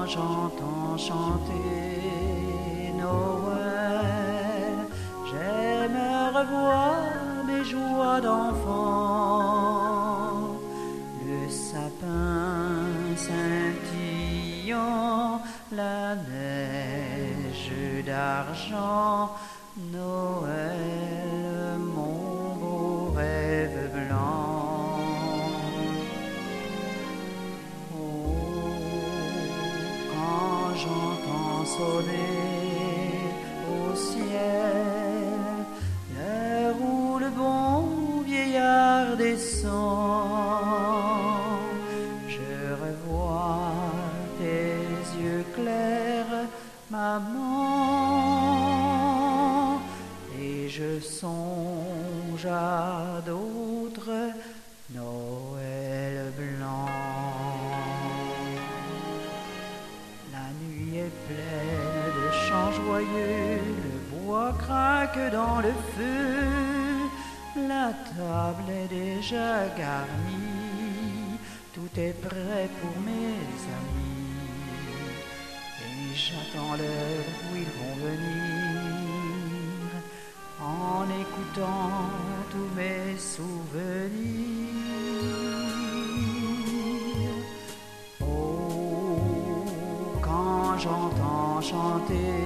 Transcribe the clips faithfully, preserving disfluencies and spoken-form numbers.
j'entends chanter Noël, j'aime revoir mes joies d'enfant, le sapin scintillant, la neige d'argent, Noël, mon beau rêve blanc. Oh, quand j'entends sonner au ciel l'heure où le bon vieillard descend, je revois tes yeux clairs, maman, et je songe à d'autres Noël blanc. La nuit est pleine de chants joyeux, le bois craque dans le feu, la table est déjà garnie, tout est prêt pour mes amis, et j'attends l'heure où ils vont venir, en écoutant tous mes souvenirs. Oh, quand j'entends chanter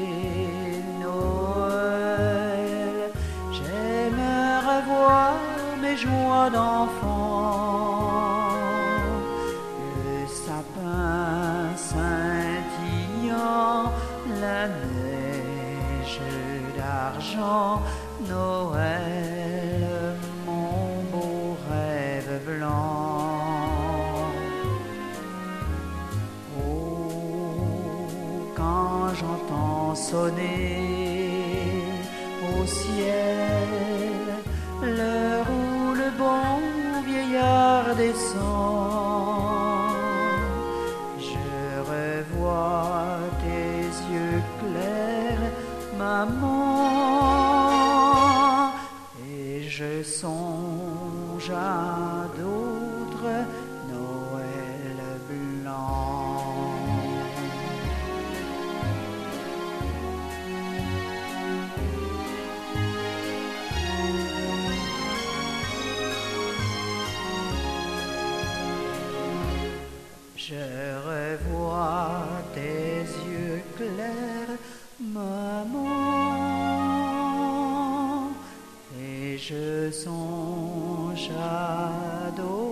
Noël, j'aime revoir mes joies d'enfant, le sapin scintillant, la neige d'argent, Noël, mon beau rêve blanc. Oh, quand j'entends sonner au ciel l'heure où le bon vieillard descend, je revois tes yeux clairs, maman, et je songe à d'autres Noël blancs. Je revois tes yeux clairs, maman, et je songe à d'autres